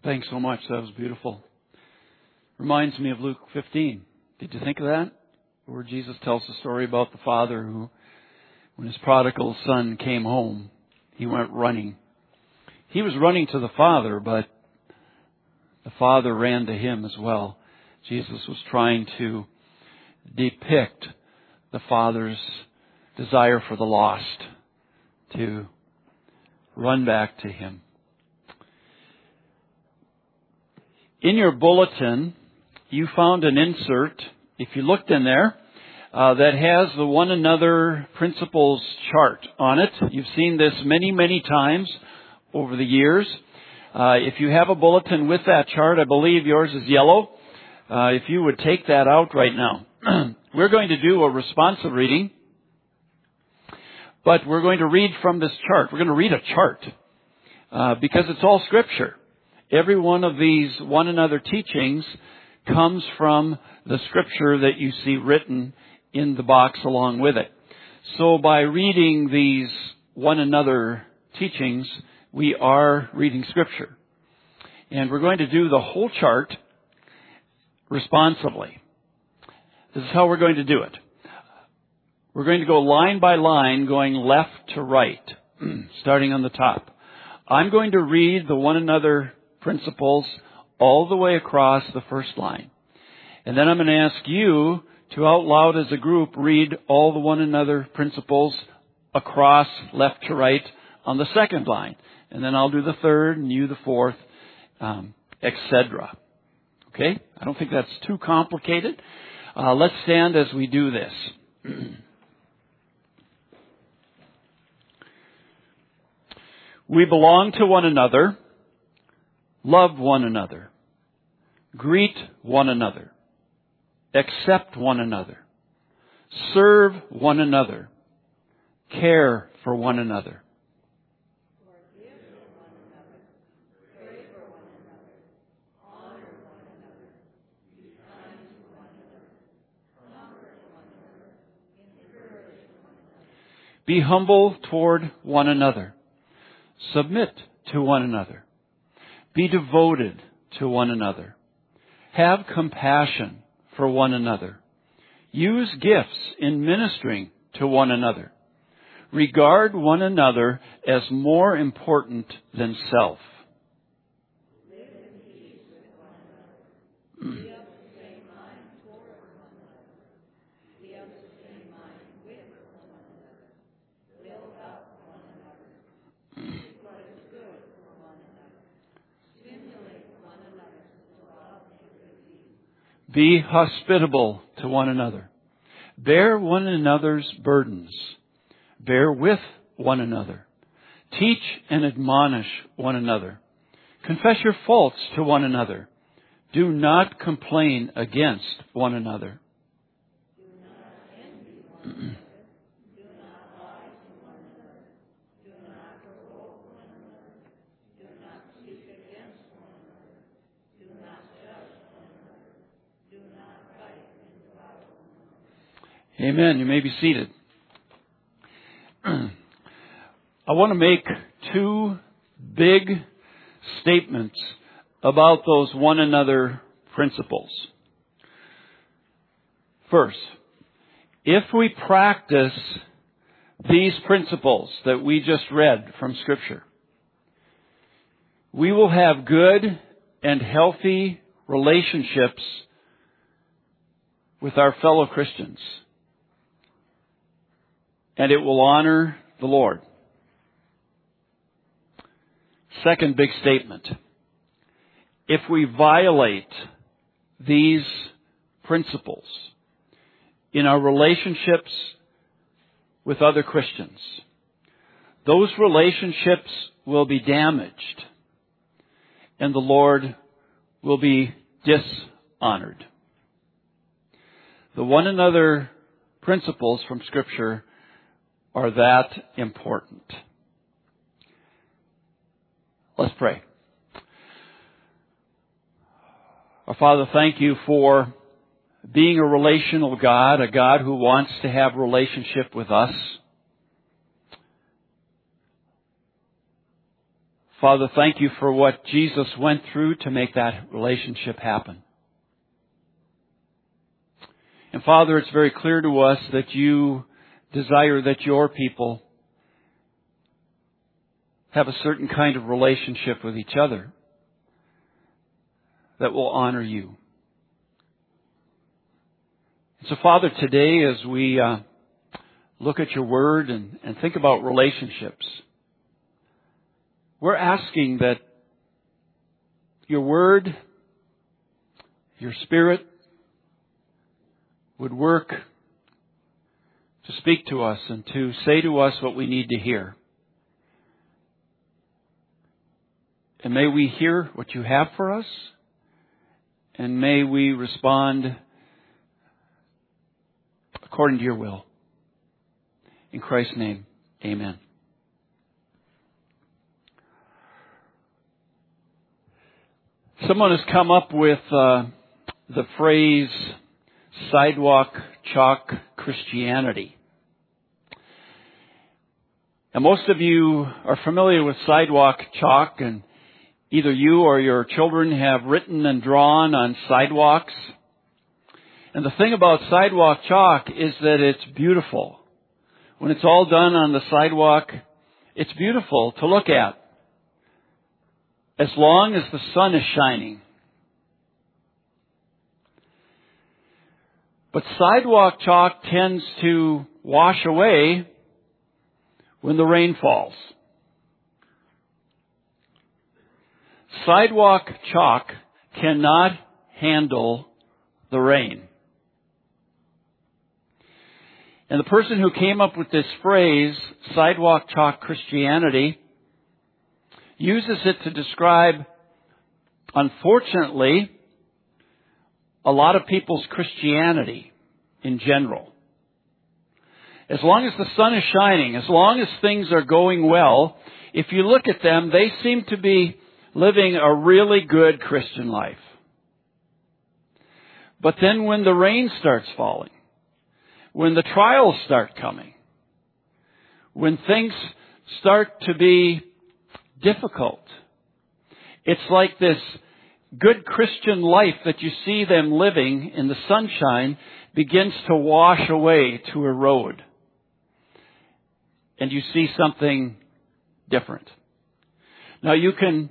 Thanks so much. That was beautiful. Reminds me of Luke 15. Did you think of that? Where Jesus tells the story about the father who, when his prodigal son came home, he went running. He was running to the father, but the father ran to him as well. Jesus was trying to depict the father's desire for the lost to run back to him. In your bulletin, you found an insert, if you looked in there, that has the one another principles chart on it. You've seen this many, many times over the years. If you have a bulletin with that chart, I believe yours is yellow. If you would take that out right now. We're going to do a responsive reading, but we're going to read from this chart. We're going to read a chart because it's all Scripture. Every one of these one another teachings comes from the Scripture that you see written in the box along with it. So by reading these one another teachings, we are reading Scripture. And we're going to do the whole chart responsively. This is how we're going to do it. We're going to go line by line, going left to right, starting on the top. I'm going to read the one another principles all the way across the first line. And then I'm going to ask you to out loud as a group read all the one another principles across left to right on the second line. And then I'll do the third and you the fourth, etc. Okay? I don't think that's too complicated. Let's stand as we do this. We belong to one another, love one another, greet one another, accept one another, serve one another, care for one another. Be humble toward one another. Submit to one another. Be devoted to one another. Have compassion for one another. Use gifts in ministering to one another. Regard one another as more important than self. Be hospitable to one another. Bear one another's burdens. Bear with one another. Teach and admonish one another. Confess your faults to one another. Do not complain against one another. Amen. You may be seated. I want to make two big statements about those one another principles. First, if we practice these principles that we just read from Scripture, we will have good and healthy relationships with our fellow Christians. And it will honor the Lord. Second big statement. If we violate these principles in our relationships with other Christians, those relationships will be damaged and the Lord will be dishonored. The one another principles from Scripture are that important. Let's pray. Our Father, thank you for being a relational God, a God who wants to have relationship with us. Father, thank you for what Jesus went through to make that relationship happen. And Father, it's very clear to us that you desire that your people have a certain kind of relationship with each other that will honor you. So Father, today as we look at your word and think about relationships, we're asking that your word, your Spirit would work to speak to us and to say to us what we need to hear. And may we hear what you have for us, and may we respond according to your will. In Christ's name, amen. Someone has come up with the phrase sidewalk chalk Christianity. And most of you are familiar with sidewalk chalk, and either you or your children have written and drawn on sidewalks. And the thing about sidewalk chalk is that it's beautiful. When it's all done on the sidewalk, it's beautiful to look at, as long as the sun is shining. But sidewalk chalk tends to wash away when the rain falls. Sidewalk chalk cannot handle the rain. And the person who came up with this phrase, sidewalk chalk Christianity, uses it to describe, unfortunately, a lot of people's Christianity in general. As long as the sun is shining, as long as things are going well, if you look at them, they seem to be living a really good Christian life. But then when the rain starts falling, when the trials start coming, when things start to be difficult, it's like this good Christian life that you see them living in the sunshine begins to wash away, to erode. And you see something different. Now you can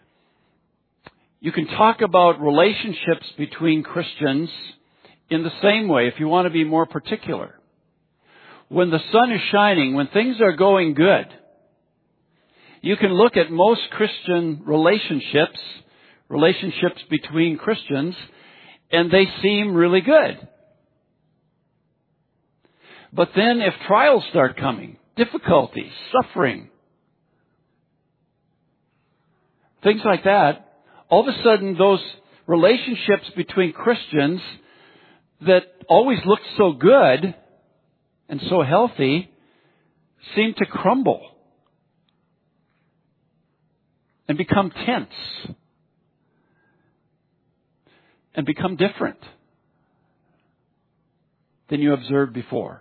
talk about relationships between Christians in the same way, if you want to be more particular. When the sun is shining, when things are going good, you can look at most Christian relationships between Christians, and they seem really good. But then if trials start coming, difficulties, suffering, things like that, all of a sudden those relationships between Christians that always looked so good and so healthy seem to crumble and become tense and become different than you observed before.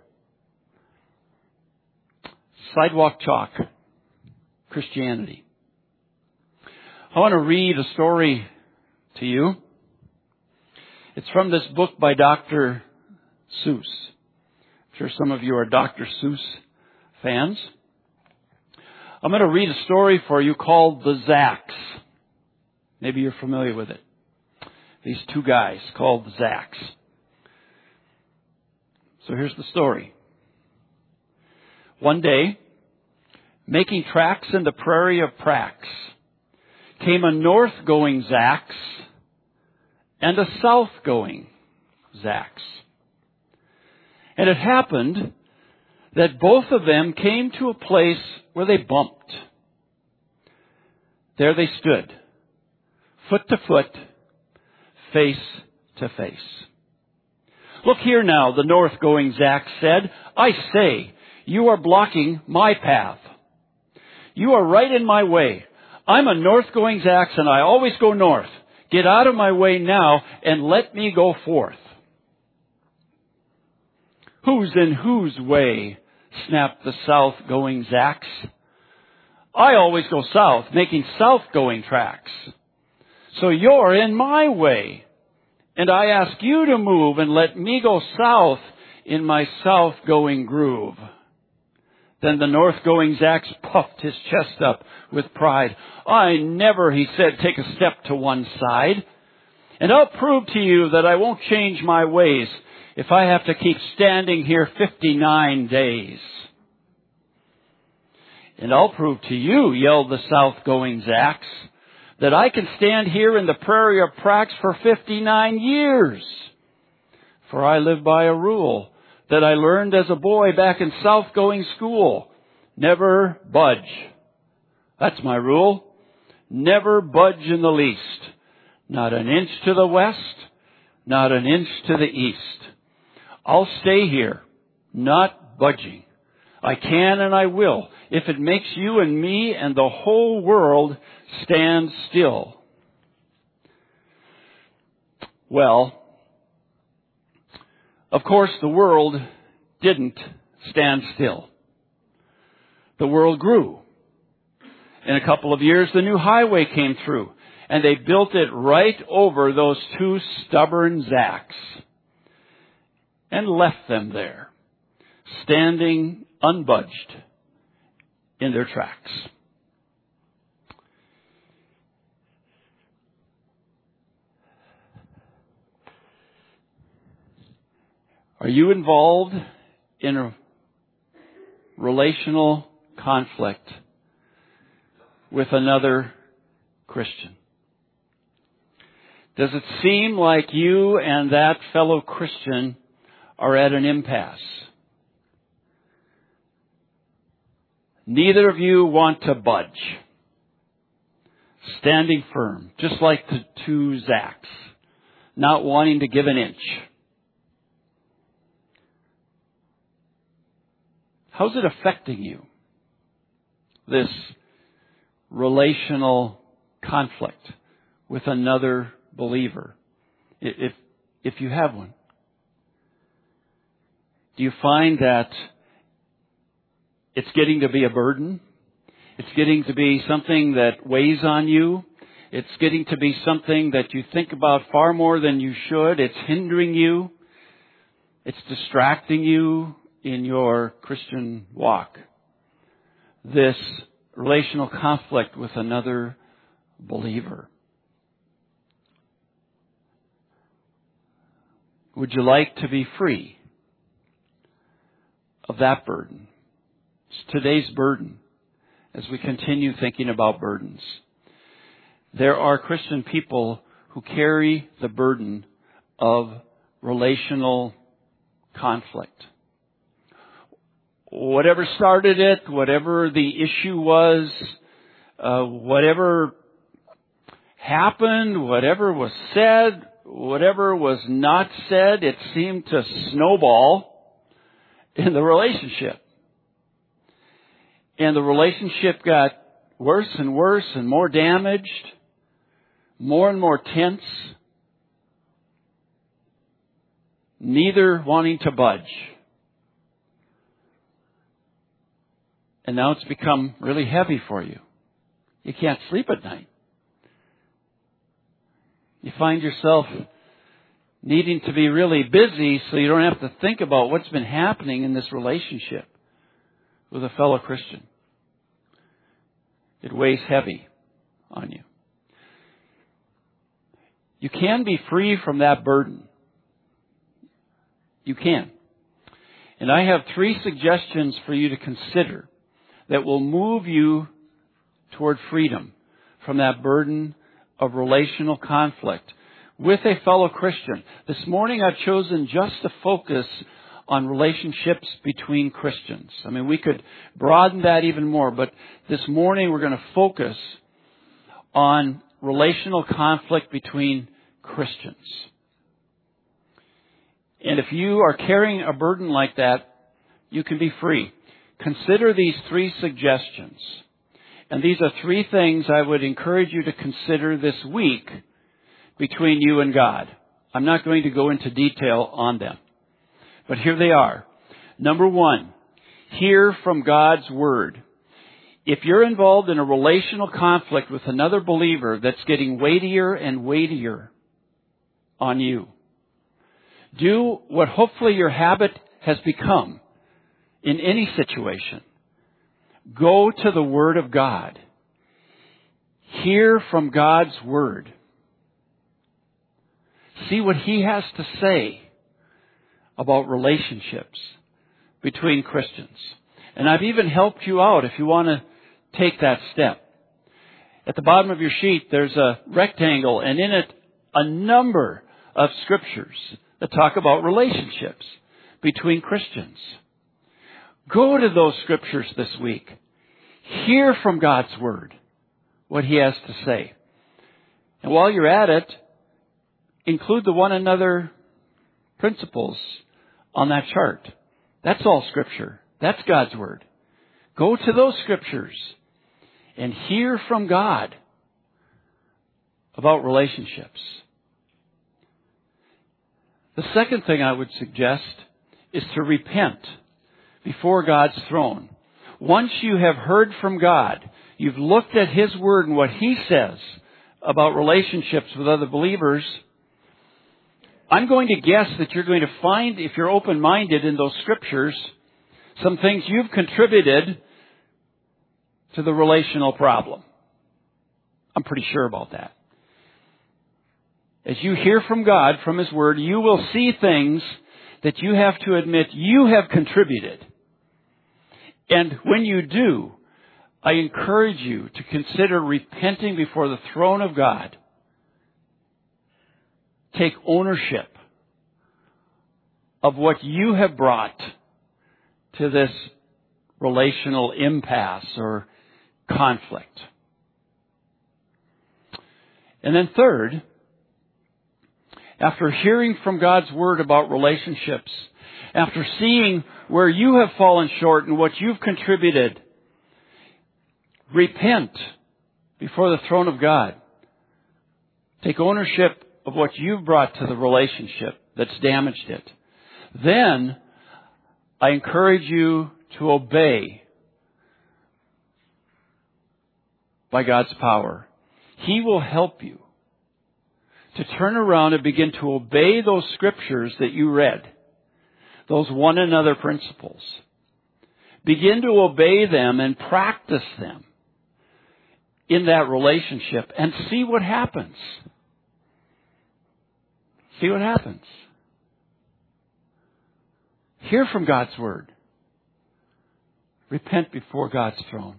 Sidewalk chalk Christianity. I want to read a story to you. It's from this book by Dr. Seuss. I'm sure some of you are Dr. Seuss fans. I'm going to read a story for you called The Zacks. Maybe you're familiar with it. These two guys called the Zacks. So here's the story. One day, making tracks in the prairie of Prax, came a north-going Zacks and a south-going Zacks. And it happened that both of them came to a place where they bumped. There they stood, foot to foot, face to face. Look here now, the north-going Zacks said. I say, you are blocking my path. You are right in my way. I'm a north-going Zacks and I always go north. Get out of my way now and let me go forth. Who's in whose way? Snapped the south-going Zacks. I always go south, making south-going tracks. So you're in my way. And I ask you to move and let me go south in my south-going groove. Then the north-going Zacks puffed his chest up with pride. I never, he said, take a step to one side. And I'll prove to you that I won't change my ways if I have to keep standing here 59 days. And I'll prove to you, yelled the south-going Zacks, that I can stand here in the prairie of Prax for 59 years. For I live by a rule that I learned as a boy back in south-going school. Never budge. That's my rule. Never budge in the least. Not an inch to the west, not an inch to the east. I'll stay here, not budging. I can and I will, if it makes you and me and the whole world stand still. Well, of course, the world didn't stand still. The world grew. In a couple of years, the new highway came through, and they built it right over those two stubborn Zacks and left them there, standing unbudged in their tracks. Are you involved in a relational conflict with another Christian? Does it seem like you and that fellow Christian are at an impasse? Neither of you want to budge. Standing firm, just like the two Zacks, not wanting to give an inch. How's it affecting you, this relational conflict with another believer, if you have one? Do you find that it's getting to be a burden? It's getting to be something that weighs on you? It's getting to be something that you think about far more than you should? It's hindering you? It's distracting you in your Christian walk? This relational conflict with another believer. Would you like to be free of that burden? It's today's burden as we continue thinking about burdens. There are Christian people who carry the burden of relational conflict. Whatever started it, whatever the issue was, whatever happened, whatever was said, whatever was not said, it seemed to snowball in the relationship. And the relationship got worse and worse and more damaged, more and more tense, neither wanting to budge. And now it's become really heavy for you. You can't sleep at night. You find yourself needing to be really busy so you don't have to think about what's been happening in this relationship with a fellow Christian. It weighs heavy on you. You can be free from that burden. You can. And I have 3 suggestions for you to consider that will move you toward freedom from that burden of relational conflict with a fellow Christian. This morning I've chosen just to focus on relationships between Christians. I mean, we could broaden that even more, but this morning we're going to focus on relational conflict between Christians. And if you are carrying a burden like that, you can be free. Consider these 3 suggestions. And these are 3 things I would encourage you to consider this week between you and God. I'm not going to go into detail on them. But here they are. Number 1, hear from God's Word. If you're involved in a relational conflict with another believer that's getting weightier and weightier on you, do what hopefully your habit has become in any situation. Go to the Word of God. Hear from God's Word. See what He has to say about relationships between Christians. And I've even helped you out if you want to take that step. At the bottom of your sheet, there's a rectangle, and in it, a number of scriptures that talk about relationships between Christians. Go to those scriptures this week. Hear from God's Word what He has to say. And while you're at it, include the one another principles on that chart. That's all Scripture. That's God's Word. Go to those Scriptures and hear from God about relationships. The second thing I would suggest is to repent before God's throne. Once you have heard from God, you've looked at His Word and what He says about relationships with other believers, I'm going to guess that you're going to find, if you're open-minded in those scriptures, some things you've contributed to the relational problem. I'm pretty sure about that. As you hear from God, from His Word, you will see things that you have to admit you have contributed. And when you do, I encourage you to consider repenting before the throne of God. Take ownership of what you have brought to this relational impasse or conflict. And then third, after hearing from God's Word about relationships, after seeing where you have fallen short and what you've contributed, repent before the throne of God. Take ownership of what you've brought to the relationship that's damaged it. Then, I encourage you to obey by God's power. He will help you to turn around and begin to obey those scriptures that you read, those one another principles. Begin to obey them and practice them in that relationship and see what happens. See what happens. Hear from God's Word. Repent before God's throne.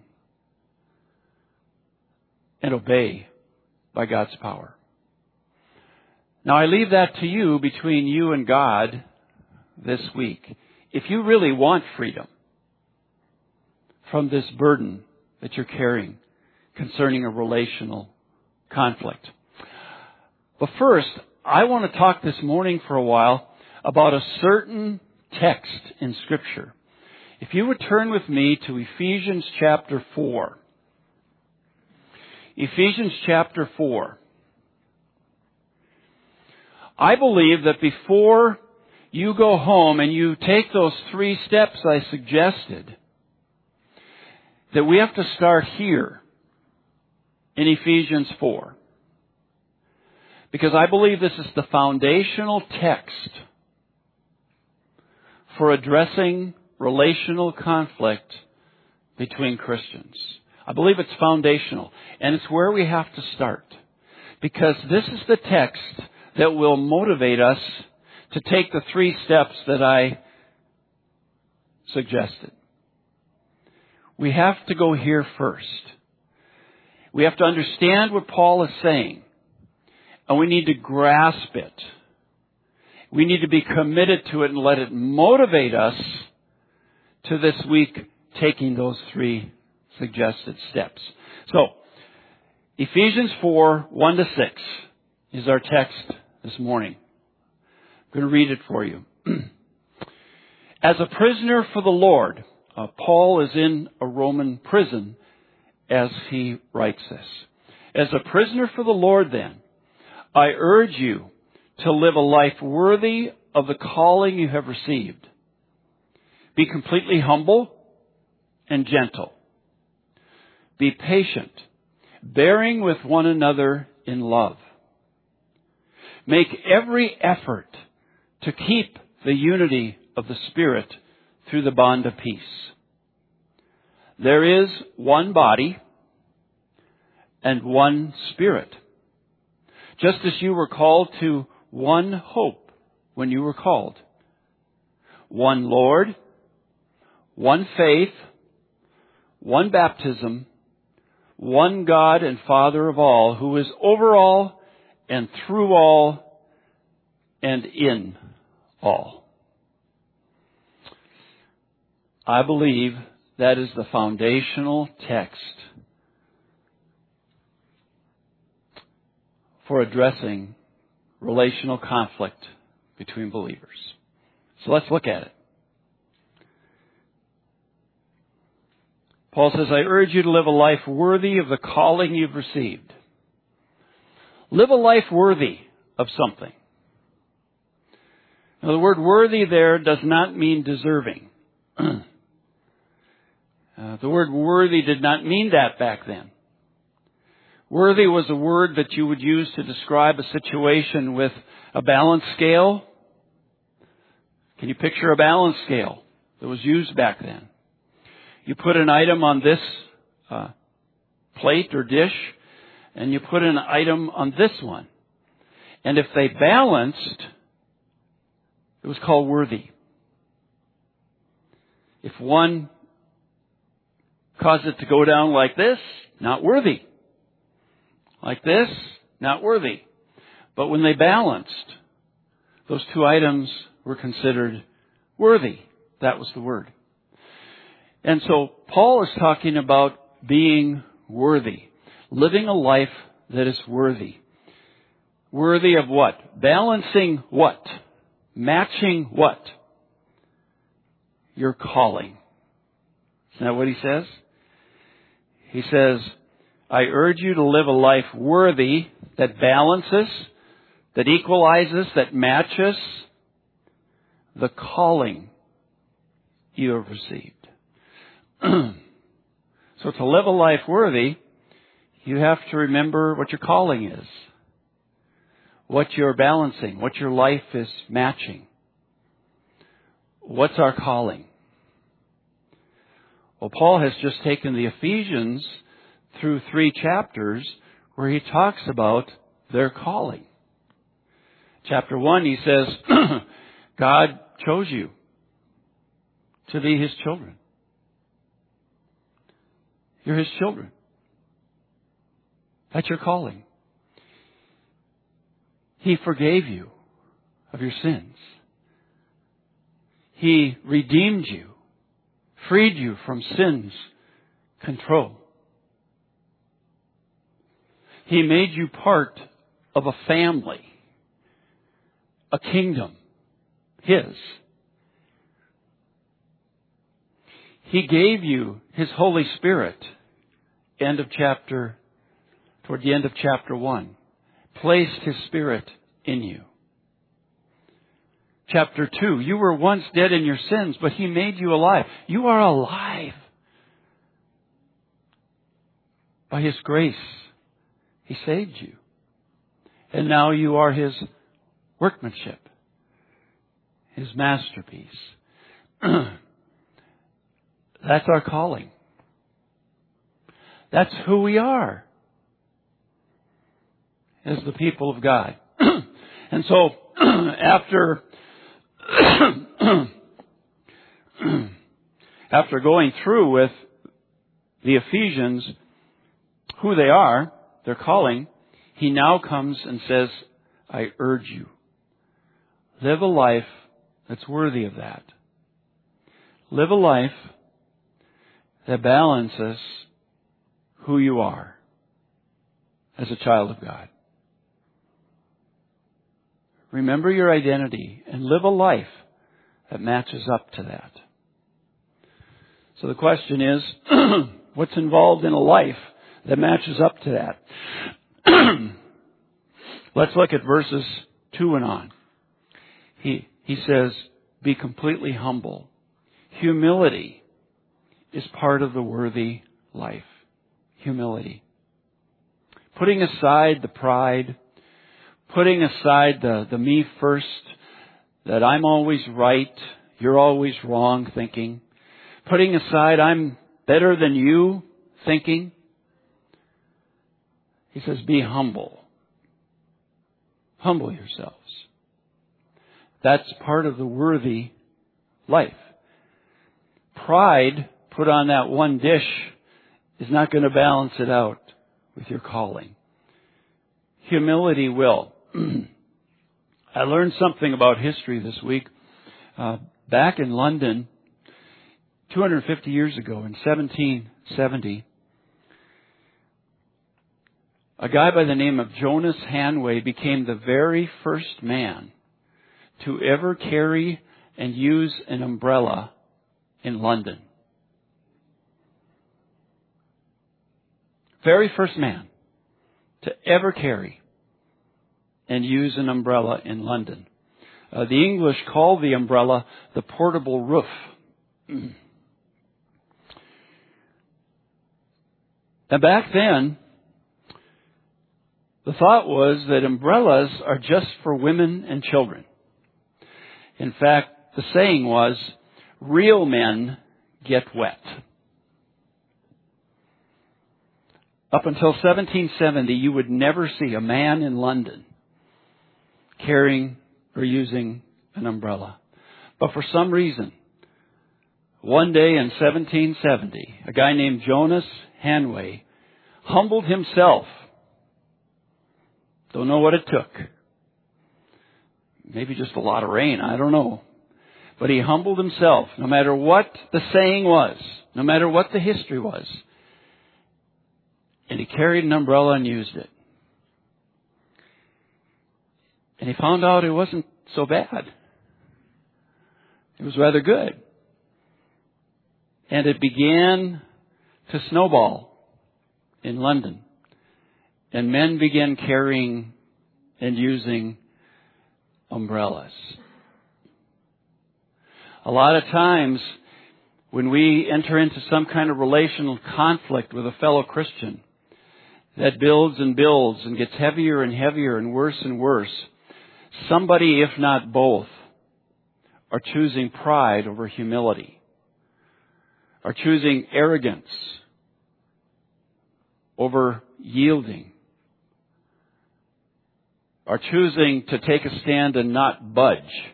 And obey by God's power. Now I leave that to you, between you and God, this week. If you really want freedom from this burden that you're carrying concerning a relational conflict. But first, I want to talk this morning for a while about a certain text in Scripture. If you would turn with me to Ephesians chapter 4. Ephesians chapter 4. I believe that before you go home and you take those 3 steps I suggested, that we have to start here in Ephesians 4. Because I believe this is the foundational text for addressing relational conflict between Christians. I believe it's foundational, and it's where we have to start. Because this is the text that will motivate us to take the 3 steps that I suggested. We have to go here first. We have to understand what Paul is saying. And we need to grasp it. We need to be committed to it and let it motivate us to this week taking those 3 suggested steps. So, Ephesians 4, 1-6 is our text this morning. I'm going to read it for you. As a prisoner for the Lord, Paul is in a Roman prison as he writes this. As a prisoner for the Lord, then, I urge you to live a life worthy of the calling you have received. Be completely humble and gentle. Be patient, bearing with one another in love. Make every effort to keep the unity of the Spirit through the bond of peace. There is one body and one Spirit, just as you were called to one hope when you were called. One Lord, one faith, one baptism, one God and Father of all, who is over all and through all and in all. I believe that is the foundational text for addressing relational conflict between believers. So let's look at it. Paul says, I urge you to live a life worthy of the calling you've received. Live a life worthy of something. Now, the word worthy there does not mean deserving. The word worthy did not mean that back then. Worthy was a word that you would use to describe a situation with a balance scale. Can you picture a balance scale that was used back then? You put an item on this plate or dish, and you put an item on this one. And if they balanced, it was called worthy. If one caused it to go down like this, not worthy. Like this, not worthy. But when they balanced, those two items were considered worthy. That was the word. And so Paul is talking about being worthy. Living a life that is worthy. Worthy of what? Balancing what? Matching what? Your calling. Isn't that what he says? He says, I urge you to live a life worthy that balances, that equalizes, that matches the calling you have received. So to live a life worthy, you have to remember what your calling is, what you're balancing, what your life is matching. What's our calling? Well, Paul has just taken the Ephesians through 3 chapters where he talks about their calling. Chapter 1, he says, God chose you to be His children. You're His children. That's your calling. He forgave you of your sins. He redeemed you, freed you from sin's control. He made you part of a family, a kingdom, His. He gave you His Holy Spirit, toward the end of chapter 1. Placed His Spirit in you. Chapter 2, you were once dead in your sins, but He made you alive. You are alive. By His grace, He saved you. And now you are His workmanship, His masterpiece. That's our calling. That's who we are as the people of God. And so, after going through with the Ephesians who they are, their calling, he now comes and says, I urge you, live a life that's worthy of that. Live a life that balances who you are as a child of God. Remember your identity and live a life that matches up to that. So the question is, what's involved in a life that matches up to that? Let's look at verses 2 and on. He says, be completely humble. Humility is part of the worthy life. humility. Putting aside the pride, putting aside the me first, that I'm always right, you're always wrong thinking. Putting aside I'm better than you thinking. He says, be humble. Humble yourselves. That's part of the worthy life. Pride put on that one dish is not going to balance it out with your calling. Humility will. I learned something about history this week. Back in London, 250 years ago, in 1770, a guy by the name of Jonas Hanway became the very first man to ever carry and use an umbrella in London. Very first man to ever carry and use an umbrella in London. The English call the umbrella the portable roof. And back then, the thought was that umbrellas are just for women and children. In fact, the saying was, real men get wet. Up until 1770, you would never see a man in London carrying or using an umbrella. But for some reason, one day in 1770, a guy named Jonas Hanway humbled himself. Don't know what it took. Maybe just a lot of rain, I don't know. But he humbled himself, no matter what the saying was, no matter what the history was. And he carried an umbrella and used it. And he found out it wasn't so bad. It was rather good. And it began to snowball in London. And men began carrying and using umbrellas. A lot of times when we enter into some kind of relational conflict with a fellow Christian that builds and builds and gets heavier and heavier and worse, somebody, if not both, are choosing pride over humility, are choosing arrogance over yielding, are choosing to take a stand and not budge,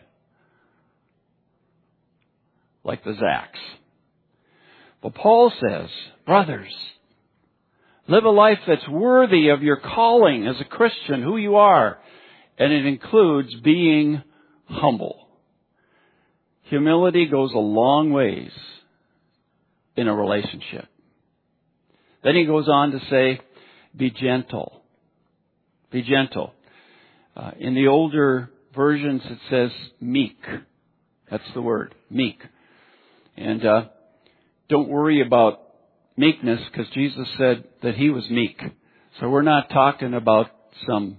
like the Zacks. But Paul says, brothers, live a life that's worthy of your calling as a Christian, who you are. And it includes being humble. Humility goes a long ways in a relationship. Then he goes on to say, be gentle. Be gentle. In the older versions it says meek. That's the word, meek. And don't worry about meekness, because Jesus said that he was meek. So we're not talking about some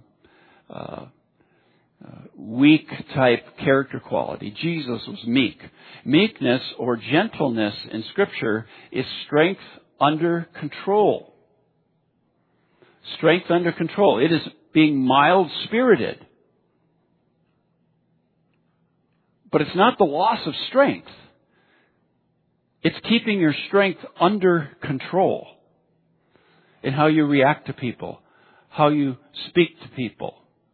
weak type character quality. Jesus was meek. Meekness or gentleness in Scripture is strength under control. Strength under control. It is being mild-spirited. But it's not the loss of strength. It's keeping your strength under control in how you react to people, how you speak to people.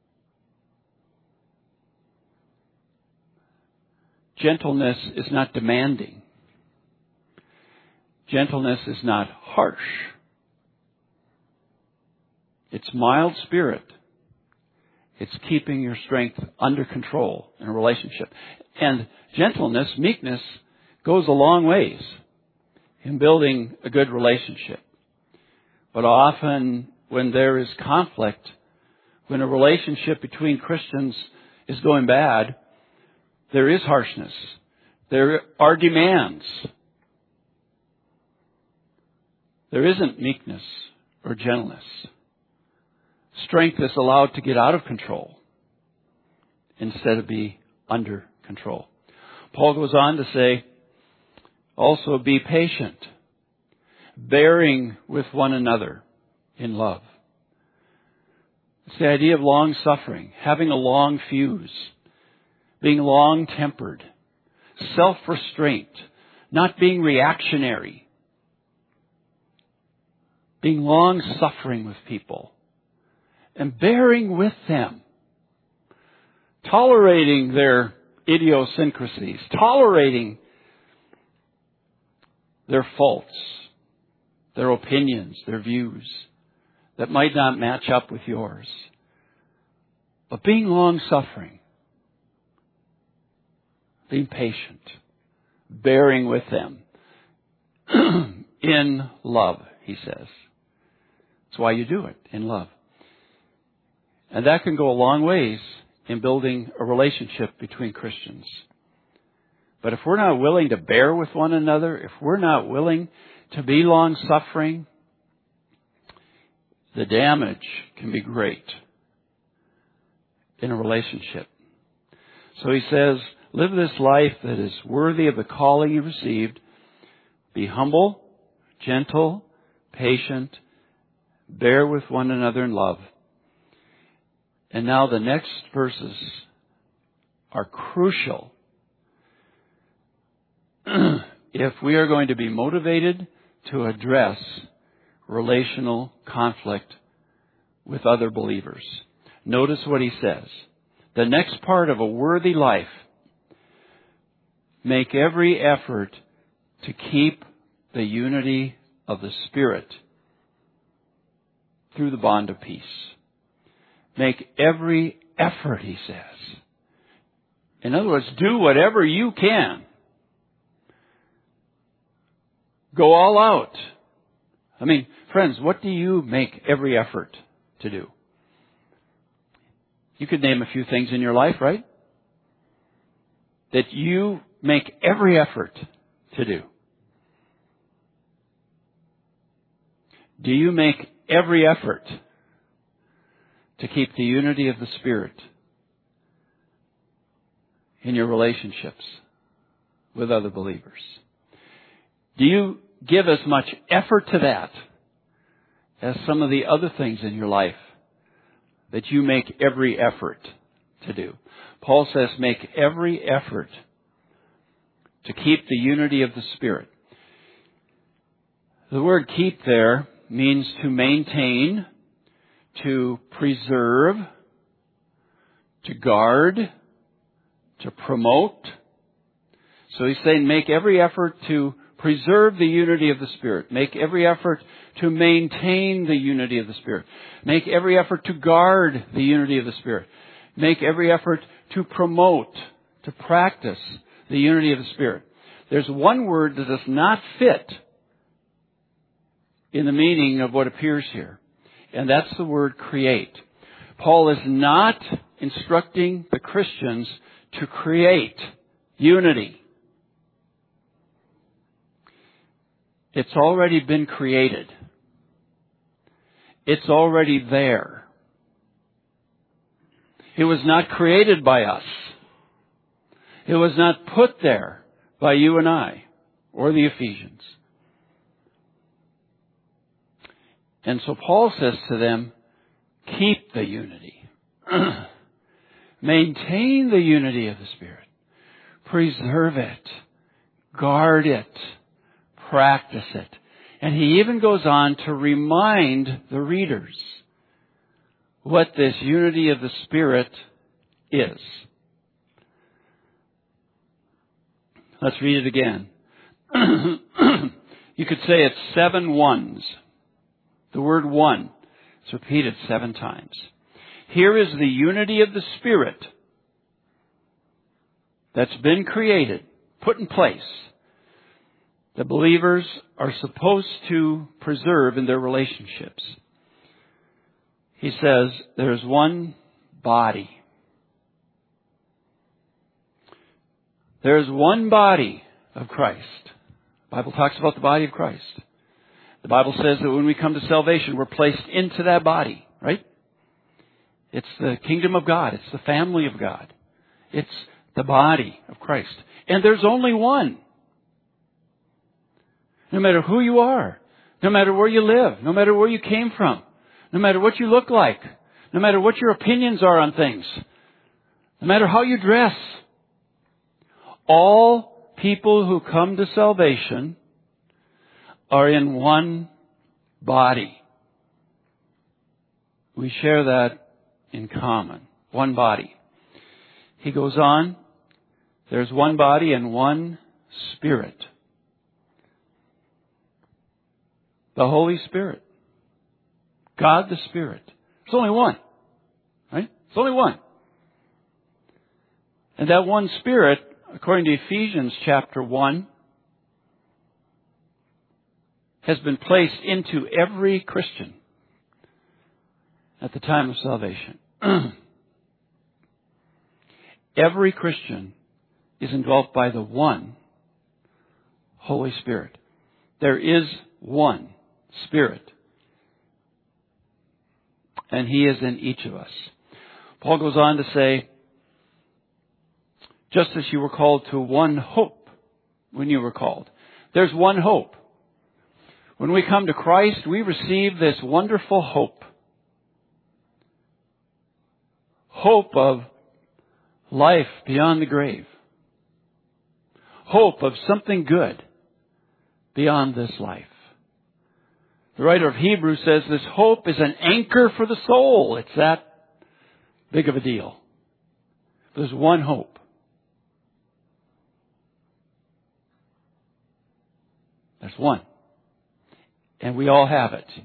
Gentleness is not demanding. Gentleness is not harsh. It's mild spirit. It's keeping your strength under control in a relationship. And gentleness, meekness, goes a long ways in building a good relationship. But often when there is conflict, when a relationship between Christians is going bad, there is harshness. There are demands. There isn't meekness or gentleness. Strength is allowed to get out of control instead of be under control. Paul goes on to say, also be patient. bearing with one another in love. It's the idea of long suffering, having a long fuse, being long-tempered, self-restraint, not being reactionary, being long-suffering with people, and bearing with them, tolerating their idiosyncrasies, tolerating their faults, their opinions, their views that might not match up with yours. But being long-suffering, being patient, bearing with them in love, he says. That's why you do it, in love. And that can go a long ways in building a relationship between Christians. But if we're not willing to bear with one another, if we're not willing to be long-suffering, the damage can be great in a relationship. So he says, live this life that is worthy of the calling you received. Be humble, gentle, patient, bear with one another in love. And now the next verses are crucial if we are going to be motivated to address relational conflict with other believers. Notice what he says. The next part of a worthy life, make every effort to keep the unity of the Spirit through the bond of peace. Make every effort, he says. In other words, do whatever you can. Go all out. I mean, friends, what do you make every effort to do? You could name a few things in your life, right? That you make every effort to do. Do you make every effort to keep the unity of the Spirit in your relationships with other believers? Do you give as much effort to that as some of the other things in your life that you make every effort to do? Paul says, make every effort to keep the unity of the Spirit. The word keep there means to maintain, to preserve, to guard, to promote. So he's saying make every effort to preserve the unity of the Spirit. Make every effort to maintain the unity of the Spirit. Make every effort to guard the unity of the Spirit. Make every effort to promote, to practice the unity of the Spirit. There's one word that does not fit in the meaning of what appears here, and that's the word create. Paul is not instructing the Christians to create unity. It's already been created. It's already there. It was not created by us. It was not put there by you and I or the Ephesians. And so Paul says to them, keep the unity. Maintain the unity of the Spirit. Preserve it. Guard it. Practice it. And he even goes on to remind the readers what this unity of the Spirit is. Let's read it again. You could say it's 7 ones. The word one is repeated 7 times. Here is the unity of the Spirit that's been created, put in place. The believers are supposed to preserve in their relationships. He says there's one body. There's one body of Christ. The Bible talks about the body of Christ. The Bible says that when we come to salvation, we're placed into that body, right? It's the kingdom of God. It's the family of God. It's the body of Christ. And there's only one. No matter who you are, No matter where you live, no matter where you came from, no matter what you look like, no matter what your opinions are on things, no matter how you dress. All people who come to salvation are in one body. We share that in common. One body. He goes on, there's one body and one Spirit. The Holy Spirit. God the Spirit. There's only one. Right? It's only one. And that one Spirit, according to Ephesians chapter 1, has been placed into every Christian at the time of salvation. Every Christian is indwelt by the one Holy Spirit. There is one Spirit. And He is in each of us. Paul goes on to say, just as you were called to one hope when you were called. There's one hope. When we come to Christ, we receive this wonderful hope. Hope of life beyond the grave. Hope of something good beyond this life. The writer of Hebrews says this hope is an anchor for the soul. It's that big of a deal. There's one hope. There's one. And we all have it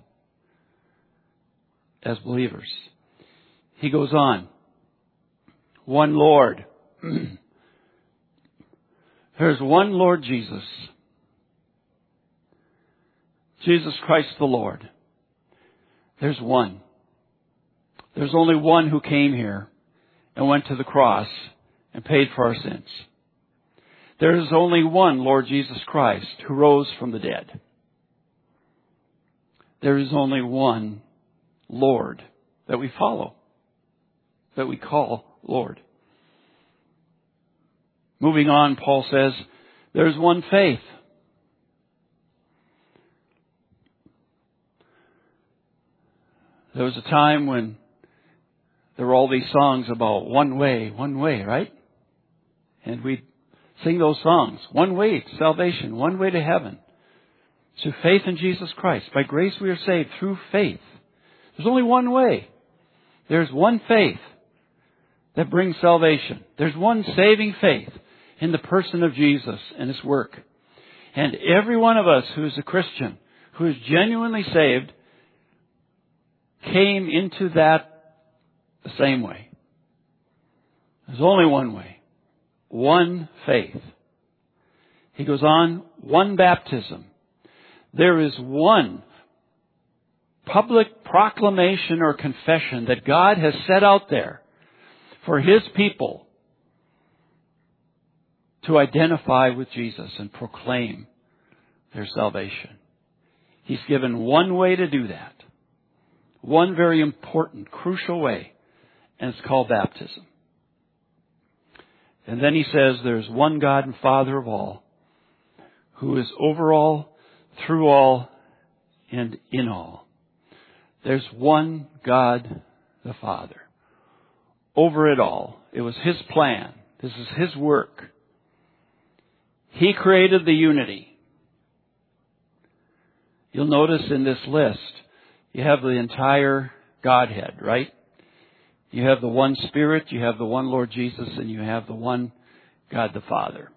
as believers. He goes on. One Lord. There's one Lord Jesus. Jesus Christ the Lord. There's one. There's only one who came here and went to the cross and paid for our sins. There is only one Lord Jesus Christ who rose from the dead. There is only one Lord that we follow, that we call Lord. Moving on, Paul says, there's one faith. There was a time when there were all these songs about one way, right? And we'd sing those songs. One way to salvation, one way to heaven. Through faith in Jesus Christ. By grace we are saved through faith. There's only one way. There's one faith that brings salvation. There's one saving faith in the person of Jesus and His work. And every one of us who is a Christian, who is genuinely saved, came into that the same way. There's only one way. One faith. He goes on, one baptism. There is one public proclamation or confession that God has set out there for His people to identify with Jesus and proclaim their salvation. He's given one way to do that. One very important, crucial way, and it's called baptism. And then he says there's one God and Father of all, who is over all, through all, and in all. There's one God the Father. Over it all. It was His plan. This is His work. He created the unity. You'll notice in this list, you have the entire Godhead, right? You have the one Spirit, you have the one Lord Jesus, and you have the one God the Father.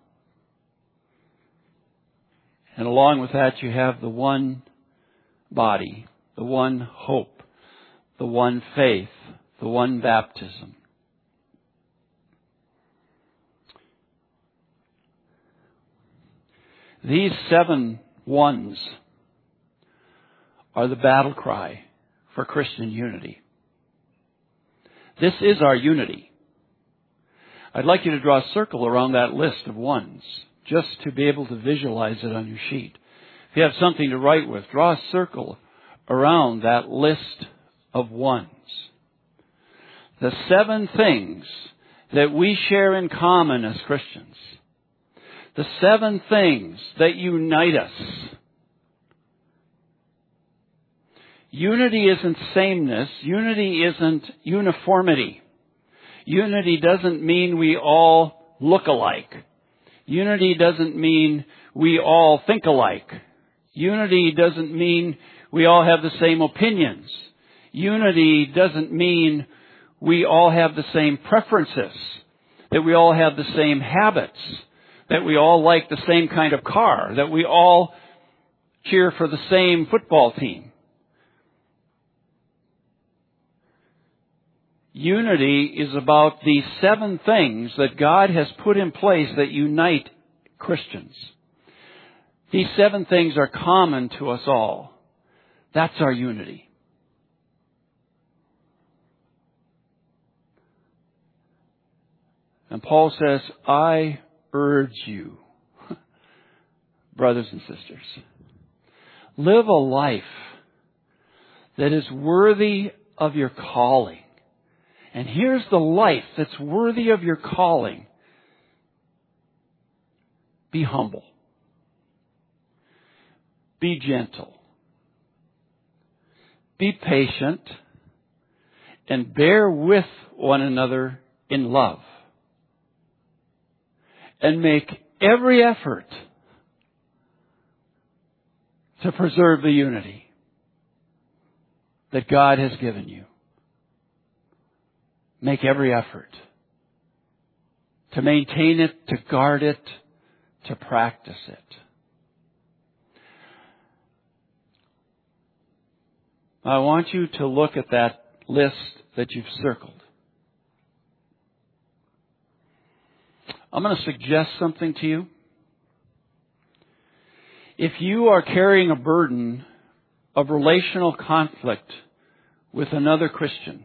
And along with that, you have the one body, the one hope, the one faith, the one baptism. These 7 ones are the battle cry for Christian unity. This is our unity. I'd like you to draw a circle around that list of ones, just to be able to visualize it on your sheet. If you have something to write with, draw a circle around that list of ones. The 7 things that we share in common as Christians. The 7 things that unite us. Unity isn't sameness. Unity isn't uniformity. Unity doesn't mean we all look alike. Unity doesn't mean we all think alike. Unity doesn't mean we all have the same opinions. Unity doesn't mean we all have the same preferences, that we all have the same habits, that we all like the same kind of car, that we all cheer for the same football team. Unity is about these 7 things that God has put in place that unite Christians. These 7 things are common to us all. That's our unity. And Paul says, I urge you, brothers and sisters, live a life that is worthy of your calling. And here's the life that's worthy of your calling. Be humble. Be gentle. Be patient. And bear with one another in love. And make every effort to preserve the unity that God has given you. Make every effort to maintain it, to guard it, to practice it. I want you to look at that list that you've circled. I'm going to suggest something to you. If you are carrying a burden of relational conflict with another Christian,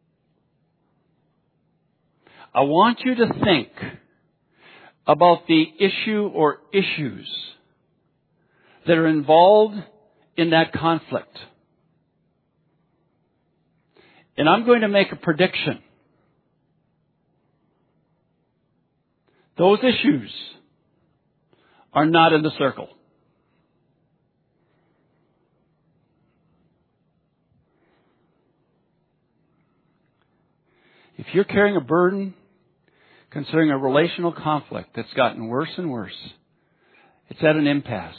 I want you to think about the issue or issues that are involved in that conflict. And I'm going to make a prediction. Those issues are not in the circle. If you're carrying a burden concerning a relational conflict that's gotten worse and worse, it's at an impasse.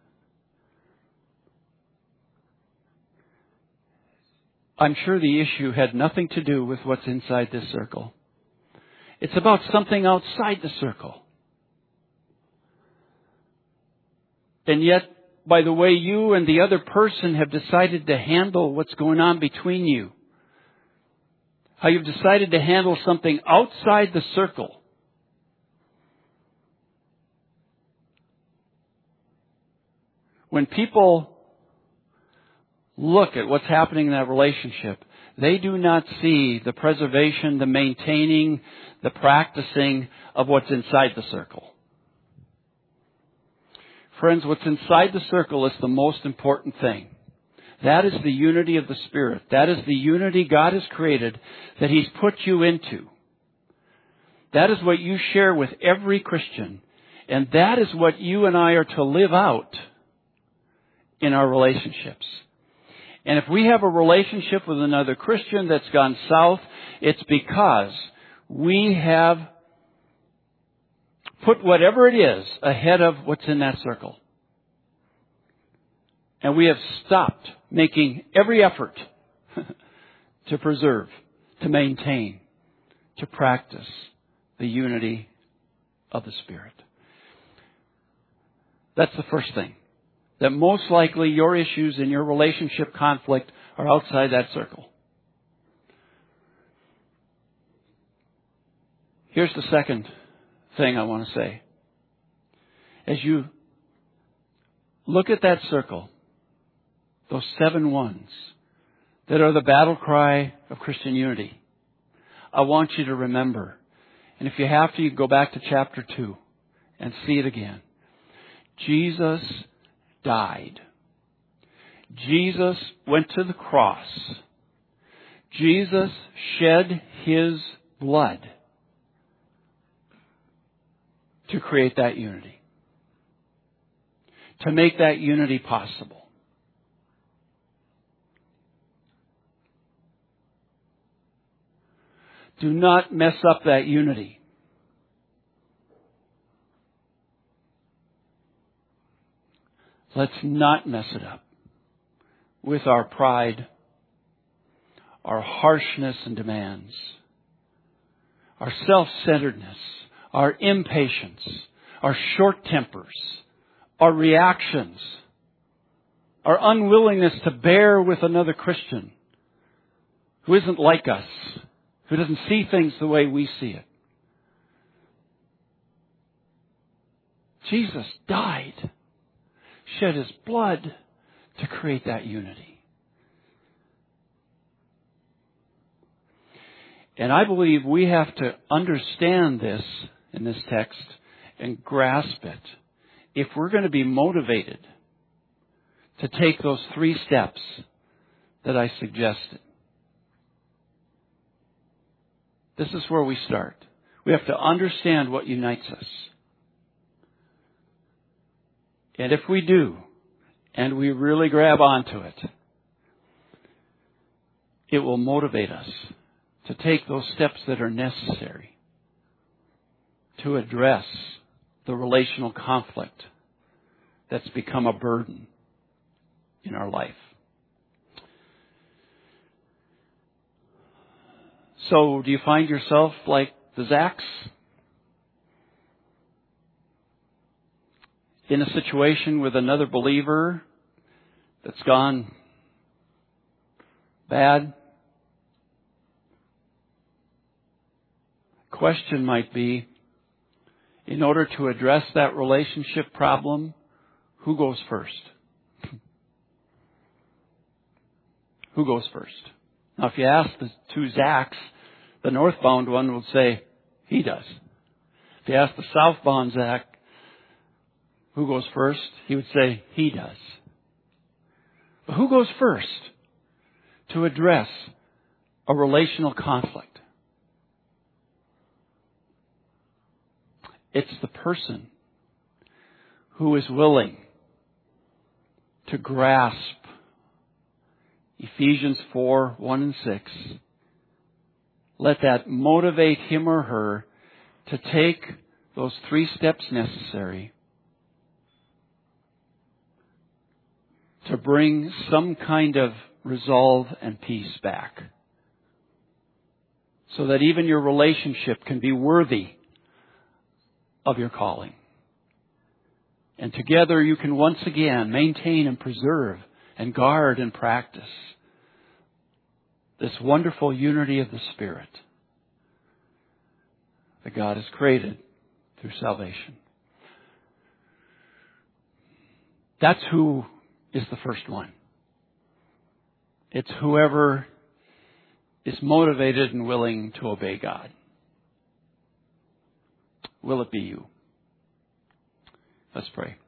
I'm sure the issue had nothing to do with what's inside this circle. It's about something outside the circle. And yet, by the way you and the other person have decided to handle what's going on between you, how you've decided to handle something outside the circle, when people look at what's happening in that relationship, they do not see the preservation, the maintaining, the practicing of what's inside the circle. Friends, what's inside the circle is the most important thing. That is the unity of the Spirit. That is the unity God has created that He's put you into. That is what you share with every Christian. And that is what you and I are to live out in our relationships. And if we have a relationship with another Christian that's gone south, it's because we have put whatever it is ahead of what's in that circle. And we have stopped making every effort to preserve, to maintain, to practice the unity of the Spirit. That's the first thing. That most likely your issues in your relationship conflict are outside that circle. Here's the second thing I want to say. As you look at that circle, those 7 ones that are the battle cry of Christian unity, I want you to remember, and if you have to, you go back to chapter 2 and see it again. Jesus died. Jesus went to the cross. Jesus shed His blood to create that unity, to make that unity possible. Do not mess up that unity. Let's not mess it up with our pride, our harshness and demands, our self-centeredness, our impatience, our short tempers, our reactions, our unwillingness to bear with another Christian who isn't like us, who doesn't see things the way we see it. Jesus died, shed His blood to create that unity. And I believe we have to understand this in this text and grasp it if we're going to be motivated to take those 3 steps that I suggested. This is where we start. We have to understand what unites us. And if we do, and we really grab onto it, it will motivate us to take those steps that are necessary to address the relational conflict that's become a burden in our life. So, do you find yourself like the Zacks? In a situation with another believer that's gone bad? Question might be, in order to address that relationship problem, who goes first? Who goes first? Now, if you ask the 2 Zacks, the northbound one would say, he does. If you ask the southbound Zack, who goes first? He would say, he does. But who goes first to address a relational conflict? It's the person who is willing to grasp Ephesians 4, 1 and 6. Let that motivate him or her to take those 3 steps necessary to bring some kind of resolve and peace back, so that even your relationship can be worthy of your calling. And together you can once again maintain and preserve and guard and practice this wonderful unity of the Spirit that God has created through salvation. That's who is the first one. It's whoever is motivated and willing to obey God. Will it be you? Let's pray.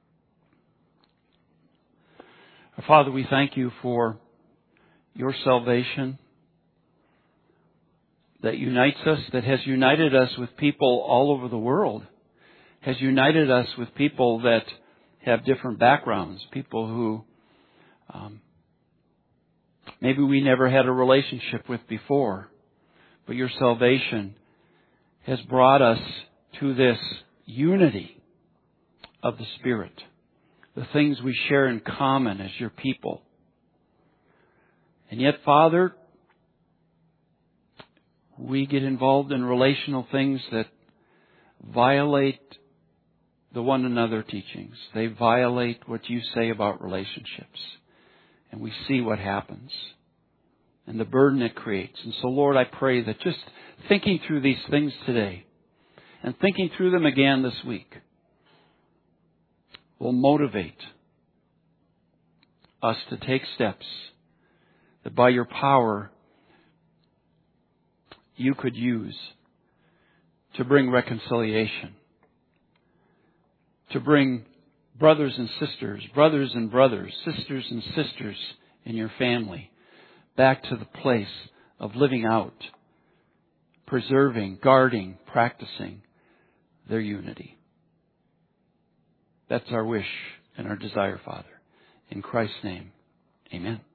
Our Father, we thank you for your salvation that unites us, that has united us with people all over the world, has united us with people that have different backgrounds, people who maybe we never had a relationship with before, but your salvation has brought us to this unity of the Spirit, the things we share in common as your people. And yet, Father, we get involved in relational things that violate the one another teachings. They violate what you say about relationships. And we see what happens and the burden it creates. And so, Lord, I pray that just thinking through these things today and thinking through them again this week will motivate us to take steps that by your power you could use to bring reconciliation, to bring brothers and sisters, sisters and sisters in your family back to the place of living out, preserving, guarding, practicing their unity. That's our wish and our desire, Father. In Christ's name, amen.